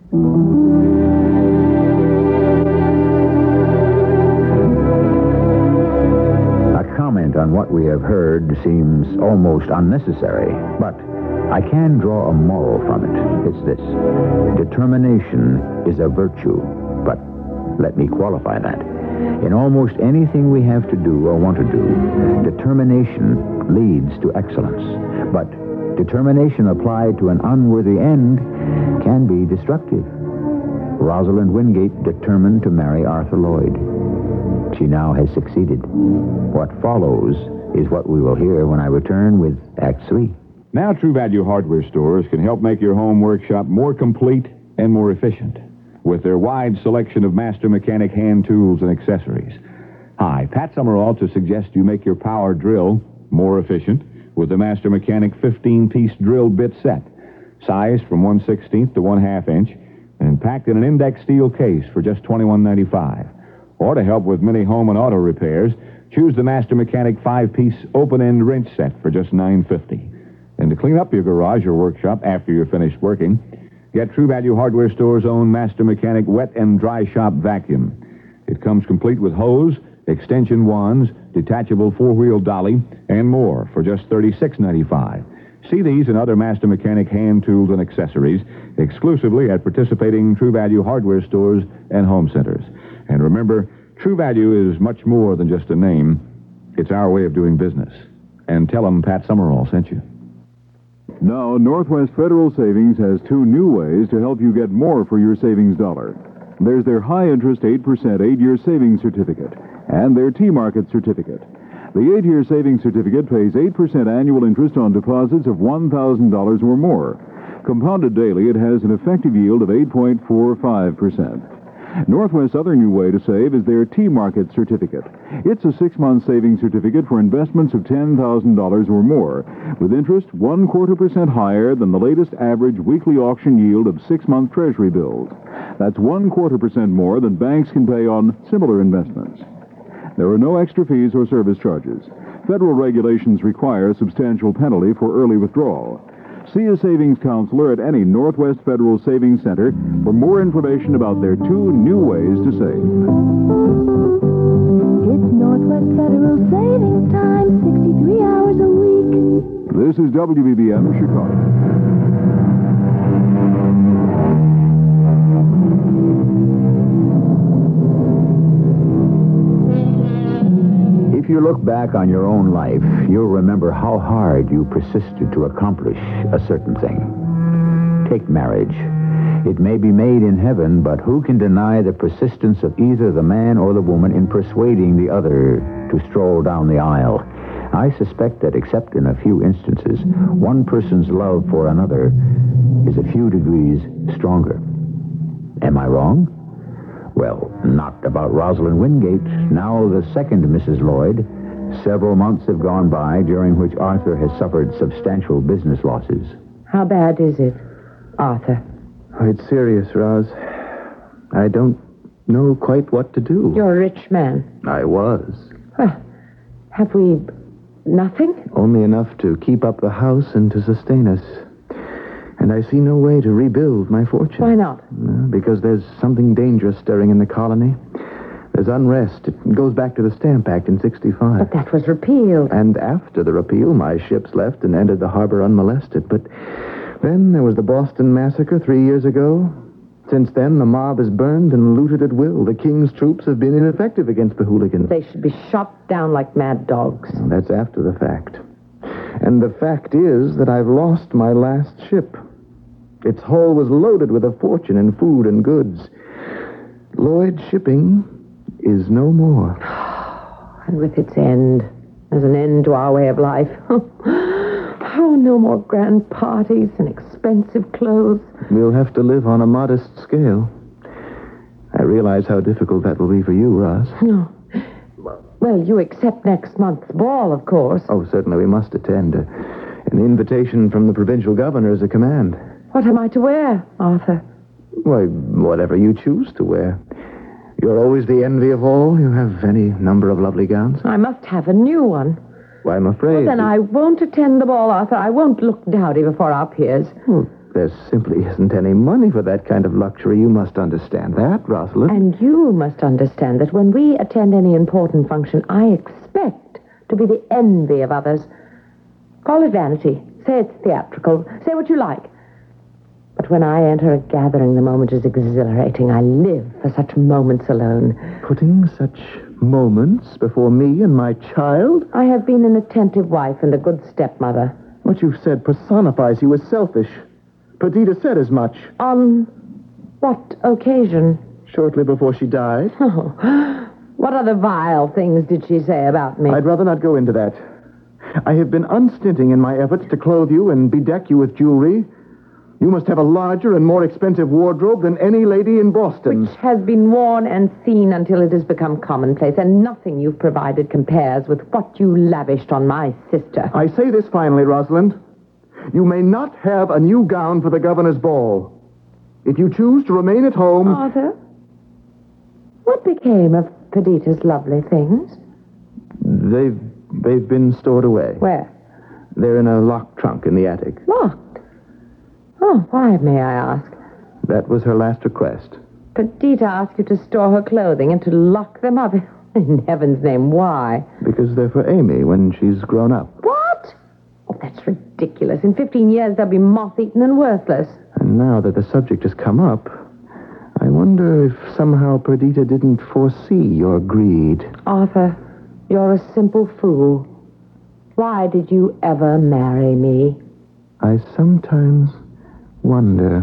A comment on what we have heard seems almost unnecessary, but I can draw a moral from it. It's this. Determination is a virtue, but let me qualify that. In almost anything we have to do or want to do, determination leads to excellence. But determination applied to an unworthy end can be destructive. Rosalind Wingate determined to marry Arthur Lloyd. She now has succeeded. What follows is what we will hear when I return with Act Three. Now True Value hardware stores can help make your home workshop more complete and more efficient with their wide selection of master mechanic hand tools and accessories. Hi, Pat Summerall to suggest you make your power drill more efficient with the Master Mechanic fifteen-piece drill bit set, sized from one sixteenth to one half inch, and packed in an index steel case for just twenty-one ninety-five. Or to help with many home and auto repairs, choose the Master Mechanic five-piece open-end wrench set for just nine fifty. And to clean up your garage or workshop after you're finished working, get True Value Hardware Store's own Master Mechanic wet and dry shop vacuum. It comes complete with hose, extension wands, detachable four-wheel dolly, and more for just thirty-six ninety-five. See these and other Master Mechanic hand tools and accessories exclusively at participating True Value hardware stores and home centers. And remember, True Value is much more than just a name. It's our way of doing business. And tell them Pat Summerall sent you. Now, Northwest Federal Savings has two new ways to help you get more for your savings dollar. There's their high-interest eight percent eight-year savings certificate and their T-Market certificate. The eight-year savings certificate pays eight percent annual interest on deposits of one thousand dollars or more. Compounded daily, it has an effective yield of eight point four five percent. Northwest's other new way to save is their T-Market certificate. It's a six-month savings certificate for investments of ten thousand dollars or more, with interest one quarter percent higher than the latest average weekly auction yield of six-month Treasury bills. That's one quarter percent more than banks can pay on similar investments. There are no extra fees or service charges. Federal regulations require a substantial penalty for early withdrawal. See a savings counselor at any Northwest Federal Savings Center for more information about their two new ways to save. It's Northwest Federal Savings Time, sixty-three hours a week. This is W B B M Chicago. If you look back on your own life, you'll remember how hard you persisted to accomplish a certain thing. Take marriage. It may be made in heaven, but who can deny the persistence of either the man or the woman in persuading the other to stroll down the aisle? I suspect that, except in a few instances, one person's love for another is a few degrees stronger. Am I wrong? Well, not about Rosalind Wingate, now the second Missus Lloyd. Several months have gone by, during which Arthur has suffered substantial business losses. How bad is it, Arthur? Oh, it's serious, Roz. I don't know quite what to do. You're a rich man. I was. Well, have we nothing? Only enough to keep up the house and to sustain us. And I see no way to rebuild my fortune. Why not? Uh, because there's something dangerous stirring in the colony. There's unrest. It goes back to the Stamp Act in sixty-five. But that was repealed. And after the repeal, my ships left and entered the harbor unmolested. But then there was the Boston Massacre three years ago. Since then, the mob has burned and looted at will. The king's troops have been ineffective against the hooligans. They should be shot down like mad dogs. That's after the fact. And the fact is that I've lost my last ship. Its hull was loaded with a fortune in food and goods. Lloyd Shipping is no more. And with its end, there's an end to our way of life. Oh, no more grand parties and expensive clothes. We'll have to live on a modest scale. I realize how difficult that will be for you, Roz. No. Well, you accept next month's ball, of course. Oh, certainly we must attend. Uh, an invitation from the provincial governor is a command. What am I to wear, Arthur? Why, whatever you choose to wear. You're always the envy of all. You have any number of lovely gowns. I must have a new one. Well, I'm afraid... Well, then I won't attend the ball, Arthur. I won't look dowdy before our peers. Well, there simply isn't any money for that kind of luxury. You must understand that, Rosalind. And you must understand that when we attend any important function, I expect to be the envy of others. Call it vanity. Say it's theatrical. Say what you like. But when I enter a gathering, the moment is exhilarating. I live for such moments alone. Putting such moments before me and my child? I have been an attentive wife and a good stepmother. What you've said personifies you as selfish. Perdita said as much. On what occasion? Shortly before she died. Oh, what other vile things did she say about me? I'd rather not go into that. I have been unstinting in my efforts to clothe you and bedeck you with jewelry. You must have a larger and more expensive wardrobe than any lady in Boston. Which has been worn and seen until it has become commonplace, and nothing you've provided compares with what you lavished on my sister. I say this finally, Rosalind. You may not have a new gown for the governor's ball. If you choose to remain at home... Arthur, what became of Perdita's lovely things? They've, they've been stored away. Where? They're in a locked trunk in the attic. Locked? Oh, why, may I ask? That was her last request. Perdita asked you to store her clothing and to lock them up. In heaven's name, why? Because they're for Amy when she's grown up. What? Oh, that's ridiculous. In fifteen years, they'll be moth-eaten and worthless. And now that the subject has come up, I wonder if somehow Perdita didn't foresee your greed. Arthur, you're a simple fool. Why did you ever marry me? I sometimes... wonder.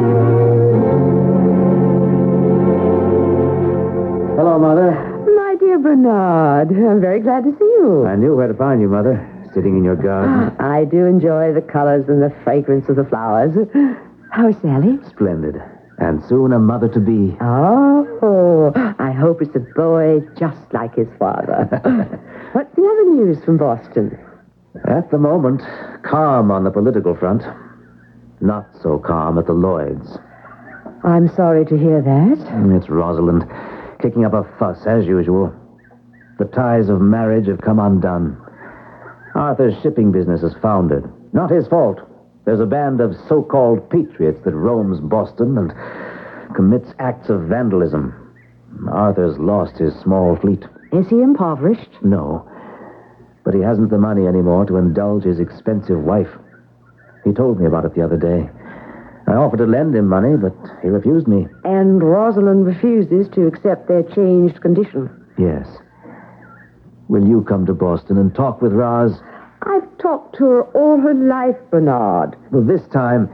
Hello, Mother. My dear dear Bernard. I'm very glad to see you. I knew where to find you, Mother. Sitting in your garden. I do enjoy the colors and the fragrance of the flowers. How's Sally? Splendid. And soon a mother-to-be. Oh, I hope it's a boy just like his father. What's the other news from Boston? At the moment, calm on the political front. Not so calm at the Lloyds. I'm sorry to hear that. It's Rosalind, kicking up a fuss, as usual. The ties of marriage have come undone. Arthur's shipping business is foundered. Not his fault. There's a band of so-called patriots that roams Boston and commits acts of vandalism. Arthur's lost his small fleet. Is he impoverished? No. But he hasn't the money anymore to indulge his expensive wife. He told me about it the other day. I offered to lend him money, but he refused me. And Rosalind refuses to accept their changed condition. Yes. Will you come to Boston and talk with Roz? I've talked to her all her life, Bernard. Well, this time...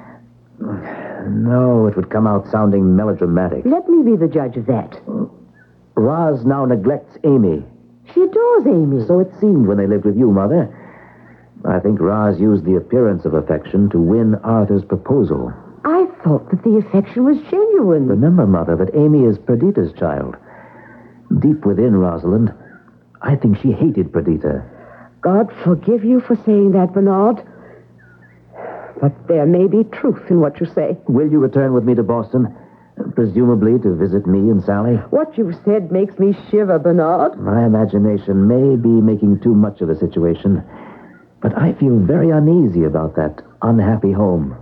No, it would come out sounding melodramatic. Let me be the judge of that. Roz now neglects Amy. She adores Amy. So it seemed when they lived with you, Mother. I think Roz used the appearance of affection to win Arthur's proposal. I thought that the affection was genuine. Remember, Mother, that Amy is Perdita's child. Deep within Rosalind, I think she hated Perdita. God forgive you for saying that, Bernard. But there may be truth in what you say. Will you return with me to Boston? Presumably to visit me and Sally? What you've said makes me shiver, Bernard. My imagination may be making too much of the situation, but I feel very uneasy about that unhappy home.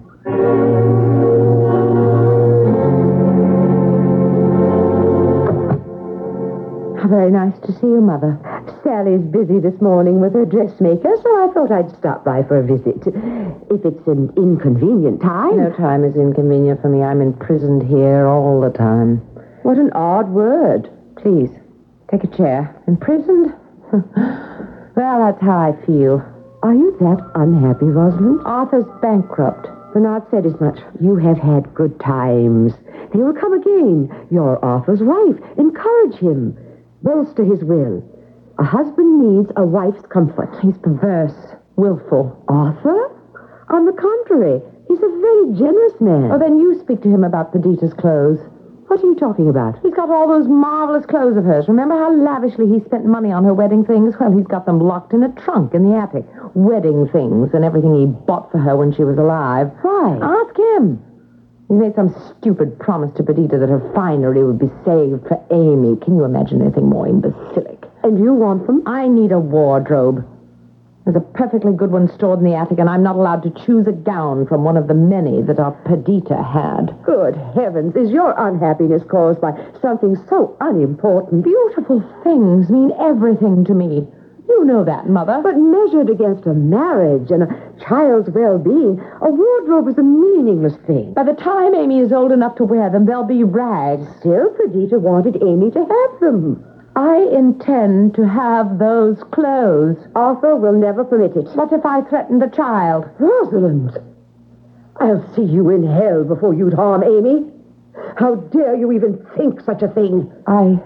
Very nice to see you, Mother. Sally's busy this morning with her dressmaker, so I thought I'd stop by for a visit. If it's an inconvenient time... No time is inconvenient for me. I'm imprisoned here all the time. What an odd word. Please, take a chair. Imprisoned? Well, that's how I feel. Are you that unhappy, Rosalind? Arthur's bankrupt. Bernard said as much. You have had good times. They will come again. You're Arthur's wife. Encourage him. Bolster his will. A husband needs a wife's comfort. He's perverse, willful. Arthur? On the contrary, he's a very generous man. Oh, then you speak to him about Perdita's clothes. What are you talking about? He's got all those marvelous clothes of hers. Remember how lavishly he spent money on her wedding things? Well, he's got them locked in a trunk in the attic. Wedding things and everything he bought for her when she was alive. Why? Ask him. He made some stupid promise to Perdita that her finery would be saved for Amy. Can you imagine anything more imbecilic? And you want them? I need a wardrobe. There's a perfectly good one stored in the attic, and I'm not allowed to choose a gown from one of the many that our Perdita had. Good heavens, is your unhappiness caused by something so unimportant? Beautiful things mean everything to me. You know that, Mother. But measured against a marriage and a child's well-being, a wardrobe is a meaningless thing. By the time Amy is old enough to wear them, they'll be rags. Still, Perdita wanted Amy to have them. I intend to have those clothes. Arthur will never permit it. What if I threatened the child? Rosalind, I'll see you in hell before you'd harm Amy. How dare you even think such a thing? I...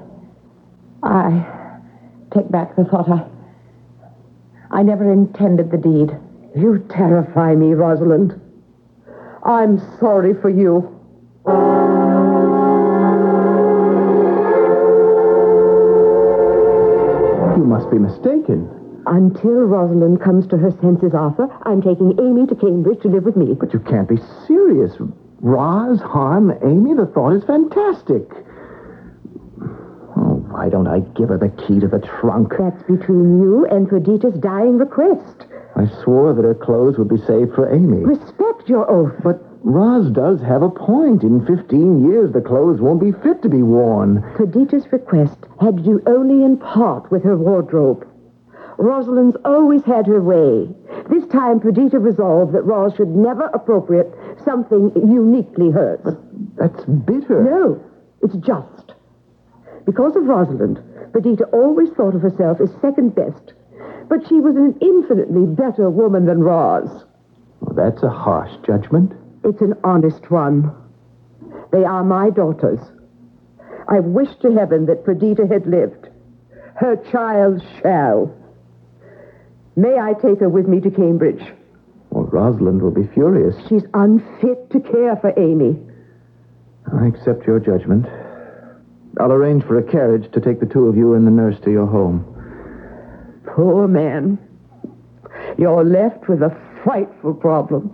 I take back the thought. I... I never intended the deed. You terrify me, Rosalind. I'm sorry for you. You must be mistaken. Until Rosalind comes to her senses, Arthur, I'm taking Amy to Cambridge to live with me. But you can't be serious. Roz harm Amy? The thought is fantastic. Oh, why don't I give her the key to the trunk? That's between you and Perdita's dying request. I swore that her clothes would be saved for Amy. Respect your oath. But Roz does have a point. In fifteen years, the clothes won't be fit to be worn. Perdita's request had to do only in part with her wardrobe. Rosalind's always had her way. This time, Perdita resolved that Roz should never appropriate something uniquely hers. But that's bitter. No, it's just. Because of Rosalind, Perdita always thought of herself as second best. But she was an infinitely better woman than Roz. Well, that's a harsh judgment. It's an honest one. They are my daughters. I wish to heaven that Perdita had lived. Her child shall. May I take her with me to Cambridge? Well, Rosalind will be furious. She's unfit to care for Amy. I accept your judgment. I'll arrange for a carriage to take the two of you and the nurse to your home. Poor man. You're left with a frightful problem.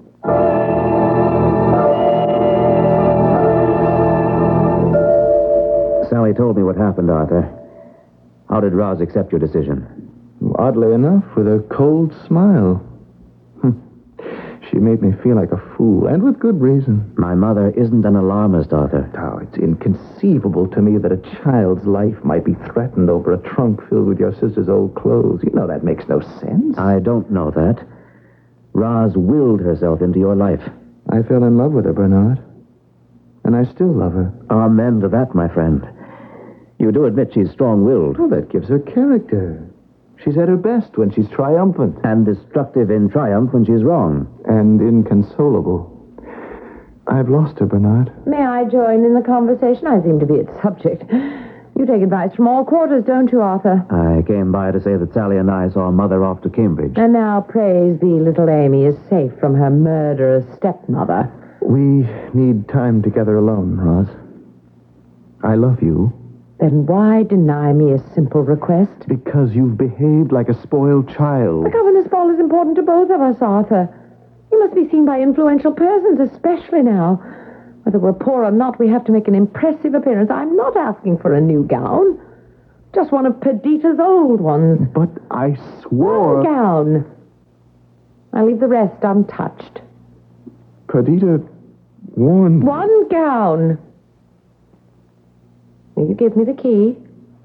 Sally told me what happened, Arthur. How did Roz accept your decision? Oddly enough, with a cold smile. She made me feel like a fool, and with good reason. My mother isn't an alarmist, Arthur. Oh, it's inconceivable to me that a child's life might be threatened over a trunk filled with your sister's old clothes. You know that makes no sense. I don't know that. Roz willed herself into your life. I fell in love with her, Bernard. And I still love her. Amen to that, my friend. You do admit she's strong-willed. Well, that gives her character. She's at her best when she's triumphant. And destructive in triumph when she's wrong. And inconsolable. I've lost her, Bernard. May I join in the conversation? I seem to be its subject. You take advice from all quarters, don't you, Arthur? I came by to say that Sally and I saw Mother off to Cambridge. And now, praise be, little Amy is safe from her murderous stepmother. We need time together alone, Roz. I love you. Then why deny me a simple request? Because you've behaved like a spoiled child. The governor's ball is important to both of us, Arthur. You must be seen by influential persons, especially now. Whether we're poor or not, we have to make an impressive appearance. I'm not asking for a new gown. Just one of Perdita's old ones. But I swore... One gown. I leave the rest untouched. Perdita warned... One gown. Will you give me the key?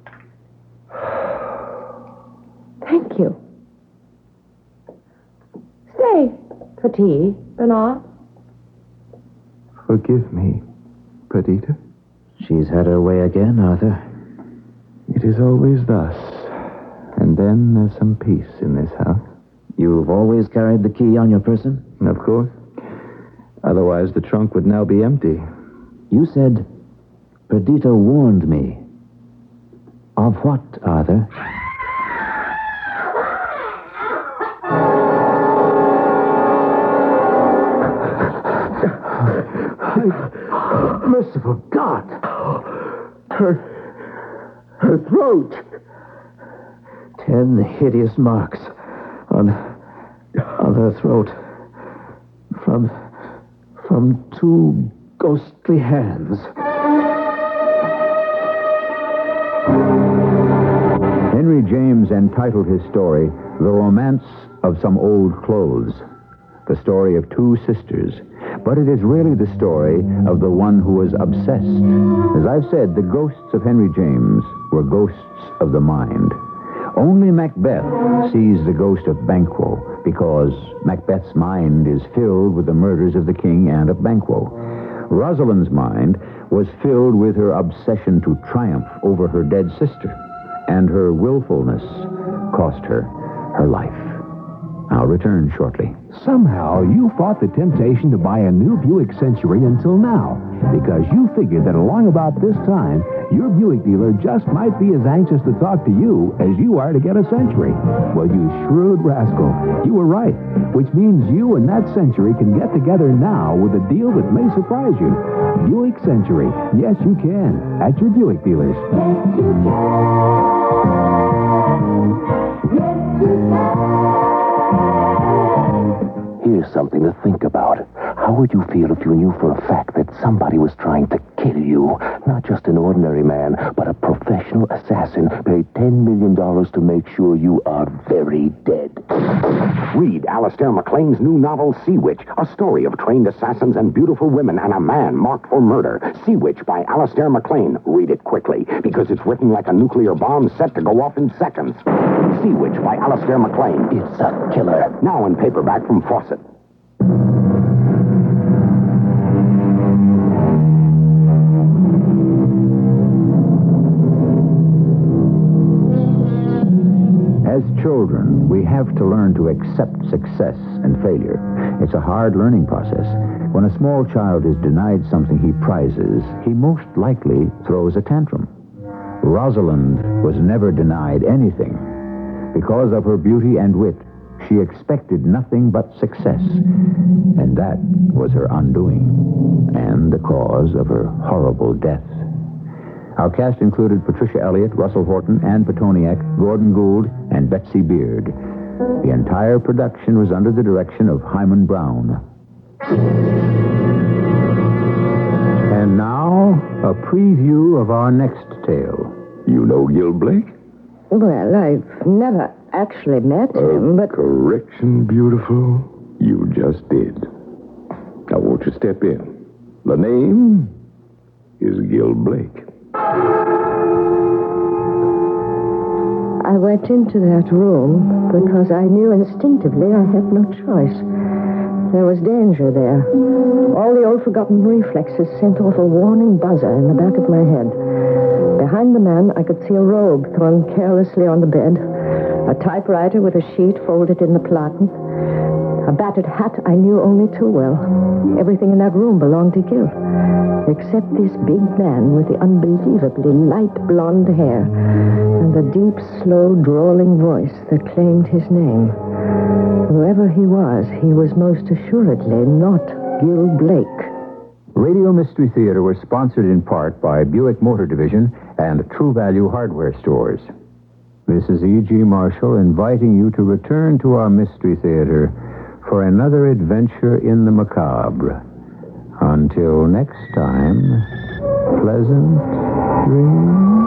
Thank you. Stay for tea, Bernard. Forgive me, Perdita. She's had her way again, Arthur. It is always thus. And then there's some peace in this house. You've always carried the key on your person? Of course. Otherwise, the trunk would now be empty. You said Perdita warned me. Of what, Arthur? Merciful God! Her... her throat! Ten hideous marks on... on her throat. From... from two ghostly hands. Henry James entitled his story, The Romance of Some Old Clothes. The story of two sisters. But it is really the story of the one who was obsessed. As I've said, the ghosts of Henry James were ghosts of the mind. Only Macbeth sees the ghost of Banquo, because Macbeth's mind is filled with the murders of the king and of Banquo. Rosalind's mind was filled with her obsession to triumph over her dead sister, and her willfulness cost her her life. I'll return shortly. Somehow, you fought the temptation to buy a new Buick Century until now, because you figured that along about this time, your Buick dealer just might be as anxious to talk to you as you are to get a Century. Well, you shrewd rascal, you were right, which means you and that Century can get together now with a deal that may surprise you. Buick Century. Yes, you can. At your Buick dealers. Yes, you can. Yes, you can. Here's something to think about. How would you feel if you knew for a fact that somebody was trying to kill you? Not just an ordinary man, but a professional assassin paid ten million dollars to make sure you are very dead. Read Alastair MacLean's new novel, Sea Witch, a story of trained assassins and beautiful women and a man marked for murder. Sea Witch by Alastair MacLean. Read it quickly, because it's written like a nuclear bomb set to go off in seconds. Sea Witch by Alastair MacLean. It's a killer. Now in paperback from Fawcett. As children, we have to learn to accept success and failure. It's a hard learning process. When a small child is denied something he prizes, he most likely throws a tantrum. Rosalind was never denied anything. Because of her beauty and wit, she expected nothing but success. And that was her undoing, and the cause of her horrible death. Our cast included Patricia Elliott, Russell Horton, Ann Petoniak, Gordon Gould, and Betsy Beard. The entire production was under the direction of Hyman Brown. And now, a preview of our next tale. You know Gil Blake? Well, I've never actually met him, but... Correction, beautiful. You just did. Now, won't you step in? The name is Gil Blake. I went into that room because I knew instinctively I had no choice. There was danger there. All the old forgotten reflexes sent off a warning buzzer in the back of my head. Behind the man, I could see a robe thrown carelessly on the bed, a typewriter with a sheet folded in the platen, a battered hat I knew only too well. Everything in that room belonged to Gil, except this big man with the unbelievably light blonde hair and the deep, slow, drawling voice that claimed his name. Whoever he was, he was most assuredly not Gil Blake. Radio Mystery Theater was sponsored in part by Buick Motor Division and True Value Hardware Stores. This is E G. Marshall inviting you to return to our Mystery Theater for another adventure in the macabre. Until next time, pleasant dreams.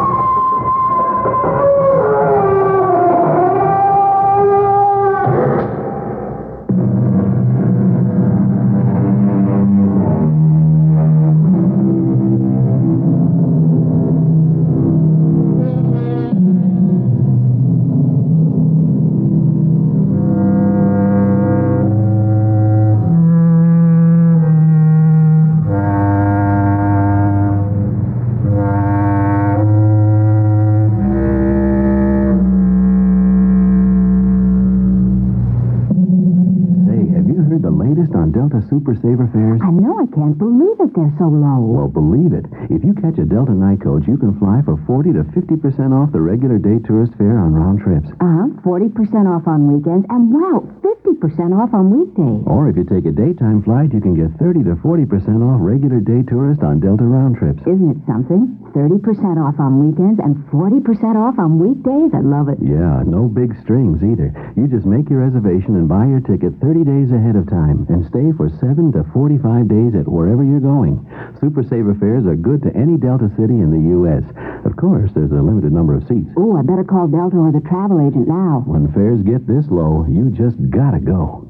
Super Saver fares? I know. I can't believe it. They're so low. Well, believe it. If you catch a Delta night coach, you can fly for forty to fifty percent off the regular day tourist fare on round trips. Uh-huh. forty percent off on weekends, and wow, fifty percent off on weekdays. Or if you take a daytime flight, you can get thirty to forty percent off regular day tourist on Delta round trips. Isn't it something? thirty percent off on weekends and forty percent off on weekdays? I love it. Yeah, no big strings either. You just make your reservation and buy your ticket thirty days ahead of time and stay for seven to forty-five days at wherever you're going. Super Saver fares are good to any Delta city in the U S. Of course, there's a limited number of seats. Oh, I better call Delta or the travel agent now. When fares get this low, you just gotta go.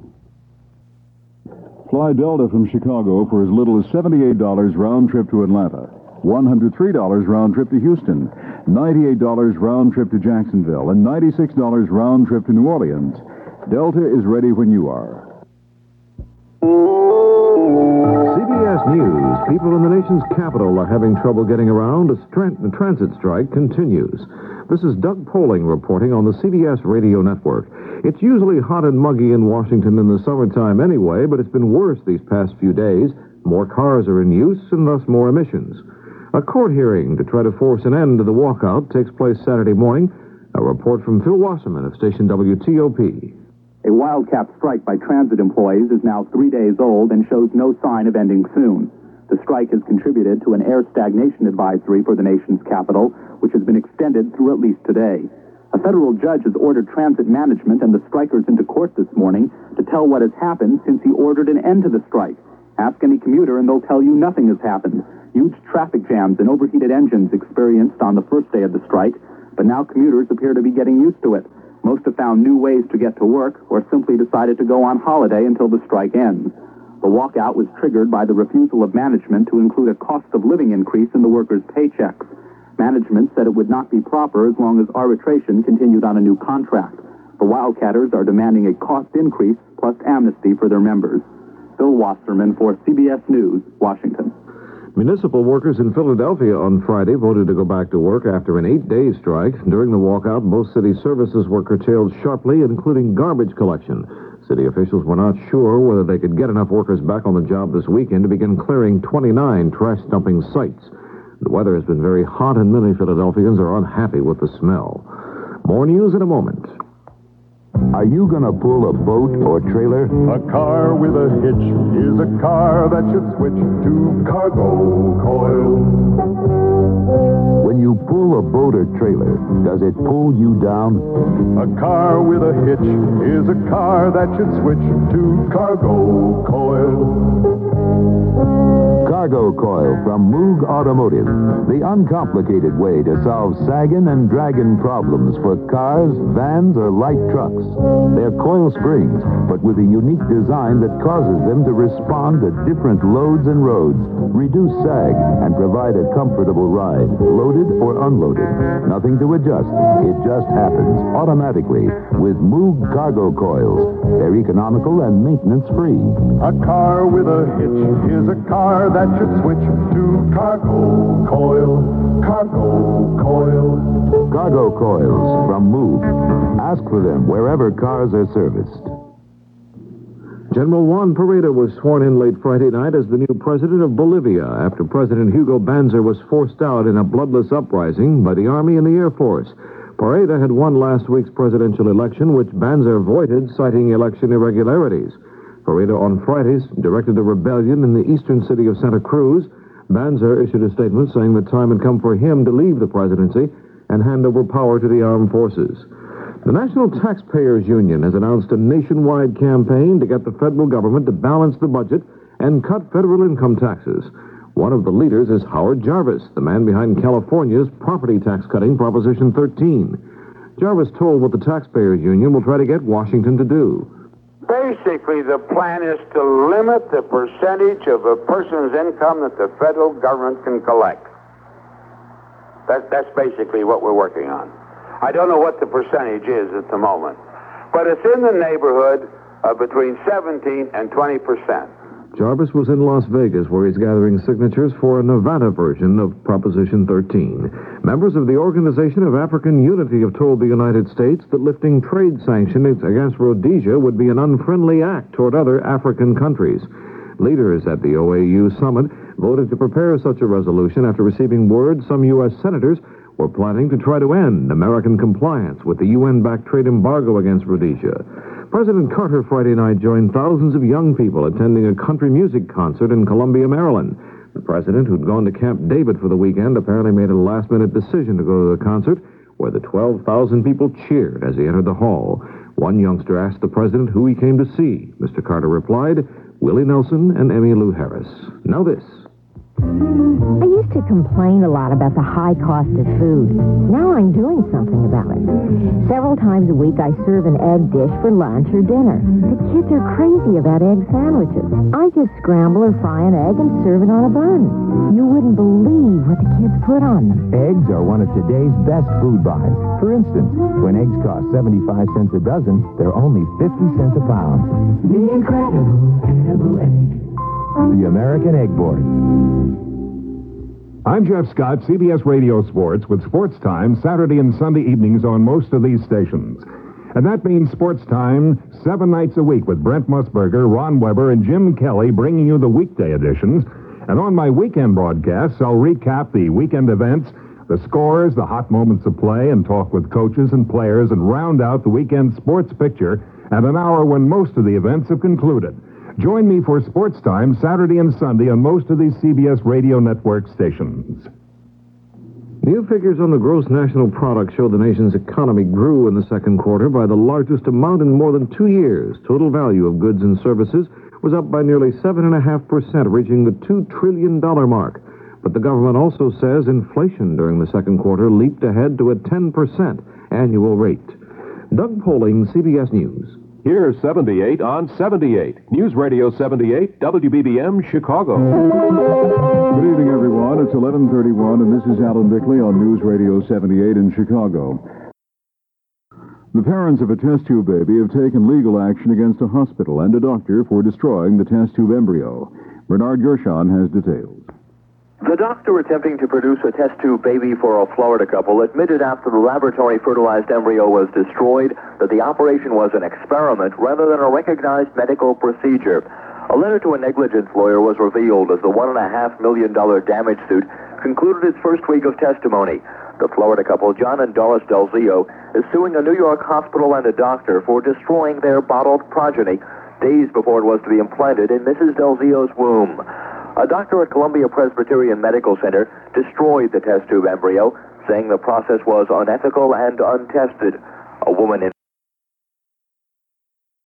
Fly Delta from Chicago for as little as seventy-eight dollars round trip to Atlanta, one hundred three dollars round trip to Houston, ninety-eight dollars round trip to Jacksonville, and ninety-six dollars round trip to New Orleans. Delta is ready when you are. C B S News. People in the nation's capital are having trouble getting around. A tra- transit strike continues. This is Doug Poling reporting on the C B S radio network. It's usually hot and muggy in Washington in the summertime anyway, but it's been worse these past few days. More cars are in use and thus more emissions. A court hearing to try to force an end to the walkout takes place Saturday morning. A report from Phil Wasserman of station W T O P. A wildcat strike by transit employees is now three days old and shows no sign of ending soon. The strike has contributed to an air stagnation advisory for the nation's capital, which has been extended through at least today. A federal judge has ordered transit management and the strikers into court this morning to tell what has happened since he ordered an end to the strike. Ask any commuter and they'll tell you nothing has happened. Huge traffic jams and overheated engines experienced on the first day of the strike, but now commuters appear to be getting used to it. Most have found new ways to get to work or simply decided to go on holiday until the strike ends. The walkout was triggered by the refusal of management to include a cost of living increase in the workers' paychecks. Management said it would not be proper as long as arbitration continued on a new contract. The Wildcatters are demanding a cost increase plus amnesty for their members. Phil Wasserman for C B S News, Washington. Municipal workers in Philadelphia on Friday voted to go back to work after an eight-day strike. During the walkout, most city services were curtailed sharply, including garbage collection. City officials were not sure whether they could get enough workers back on the job this weekend to begin clearing twenty-nine trash dumping sites. The weather has been very hot, and many Philadelphians are unhappy with the smell. More news in a moment. Are you going to pull a boat or trailer? A car with a hitch is a car that should switch to cargo coil. When you pull a boat or trailer, does it pull you down? A car with a hitch is a car that should switch to cargo coil. Cargo Coil from Moog Automotive, the uncomplicated way to solve sagging and dragging problems for cars, vans, or light trucks. They're coil springs, but with a unique design that causes them to respond to different loads and roads, reduce sag, and provide a comfortable ride, loaded or unloaded. Nothing to adjust. It just happens automatically with Moog Cargo Coils. They're economical and maintenance-free. A car with a hitch is a car that should switch to cargo coil. Cargo coil. Cargo Coils from Moog. Ask for them wherever cars are serviced. General Juan Pereda was sworn in late Friday night as the new president of Bolivia after President Hugo Banzer was forced out in a bloodless uprising by the Army and the Air Force. Pereda had won last week's presidential election, which Banzer voided, citing election irregularities. Pereda on Fridays directed a rebellion in the eastern city of Santa Cruz. Banzer issued a statement saying the time had come for him to leave the presidency and hand over power to the armed forces. The National Taxpayers Union has announced a nationwide campaign to get the federal government to balance the budget and cut federal income taxes. One of the leaders is Howard Jarvis, the man behind California's property tax cutting Proposition thirteen. Jarvis told what the Taxpayers Union will try to get Washington to do. Basically, the plan is to limit the percentage of a person's income that the federal government can collect. That, that's basically what we're working on. I don't know what the percentage is at the moment, but it's in the neighborhood of between seventeen and twenty percent. Jarvis was in Las Vegas, where he's gathering signatures for a Nevada version of Proposition thirteen. Members of the Organization of African Unity have told the United States that lifting trade sanctions against Rhodesia would be an unfriendly act toward other African countries. Leaders at the O A U summit voted to prepare such a resolution after receiving word some U S senators were planning to try to end American compliance with the U N-backed trade embargo against Rhodesia. President Carter Friday night joined thousands of young people attending a country music concert in Columbia, Maryland. The president, who'd gone to Camp David for the weekend, apparently made a last-minute decision to go to the concert, where the twelve thousand people cheered as he entered the hall. One youngster asked the president who he came to see. Mister Carter replied, Willie Nelson and Emmylou Harris. Now this. I used to complain a lot about the high cost of food. Now I'm doing something about it. Several times a week I serve an egg dish for lunch or dinner. The kids are crazy about egg sandwiches. I just scramble or fry an egg and serve it on a bun. You wouldn't believe what the kids put on them. Eggs are one of today's best food buys. For instance, when eggs cost seventy-five cents a dozen, they're only fifty cents a pound. The incredible edible egg. The American Egg Board. I'm Jeff Scott, C B S Radio Sports, with Sports Time Saturday and Sunday evenings on most of these stations. And that means Sports Time seven nights a week with Brent Musburger, Ron Weber, and Jim Kelly bringing you the weekday editions. And on my weekend broadcasts, I'll recap the weekend events, the scores, the hot moments of play, and talk with coaches and players and round out the weekend sports picture at an hour when most of the events have concluded. Join me for Sports Time Saturday and Sunday on most of these C B S Radio Network stations. New figures on the gross national product show the nation's economy grew in the second quarter by the largest amount in more than two years. Total value of goods and services was up by nearly seven point five percent, reaching the two trillion dollars mark. But the government also says inflation during the second quarter leaped ahead to a ten percent annual rate. Doug Poling, C B S News. Here's seventy-eight on seventy-eight. News Radio seventy-eight, W B B M, Chicago. Good evening, everyone. It's eleven thirty-one, and this is Alan Bickley on News Radio seventy-eight in Chicago. The parents of a test tube baby have taken legal action against a hospital and a doctor for destroying the test tube embryo. Bernard Gershon has details. The doctor attempting to produce a test tube baby for a Florida couple admitted after the laboratory fertilized embryo was destroyed that the operation was an experiment rather than a recognized medical procedure. A letter to a negligence lawyer was revealed as the one and a half million dollar damage suit concluded its first week of testimony. The Florida couple, John and Doris Delzio, is suing a New York hospital and a doctor for destroying their bottled progeny days before it was to be implanted in Missus Delzio's womb. A doctor at Columbia Presbyterian Medical Center destroyed the test tube embryo, saying the process was unethical and untested. A woman in